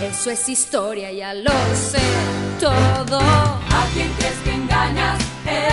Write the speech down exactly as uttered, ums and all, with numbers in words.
Eso es historia, ya lo sé todo. ¿A quién crees que engañas?